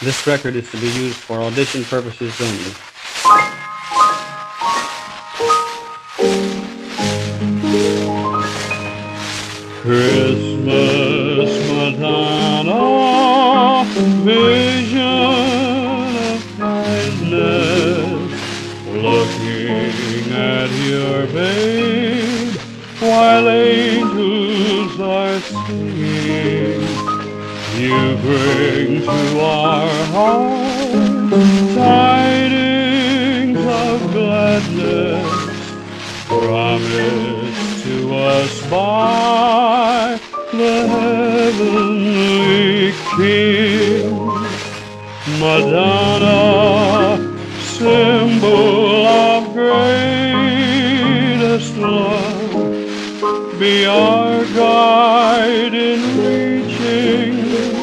This record is to be used for audition purposes only. Christmas Madonna, vision of kindness, looking at your babe while angels are singing. You bring to our hearts tidings of gladness, promised to us by the heavenly King. Madonna, symbol of greatest love, be our guide in reaching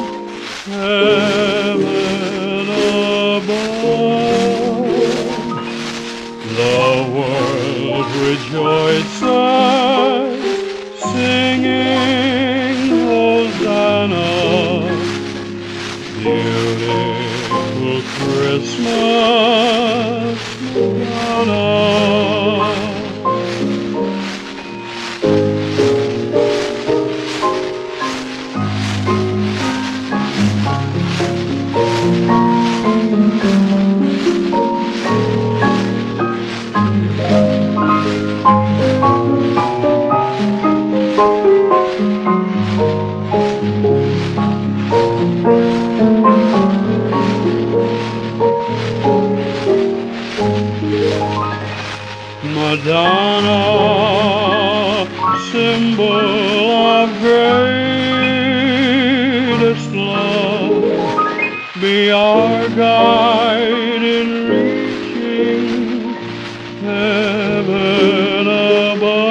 heaven above. The world rejoices, singing Hosanna, beautiful Christmas, Madonna. Madonna, symbol of greatest love, be our guide in reaching heaven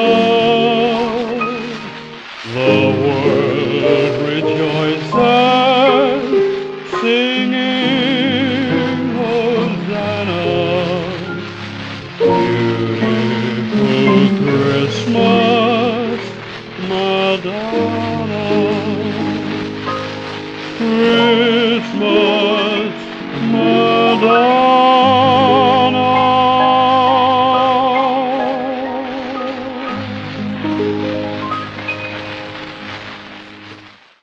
above. The world rejoices,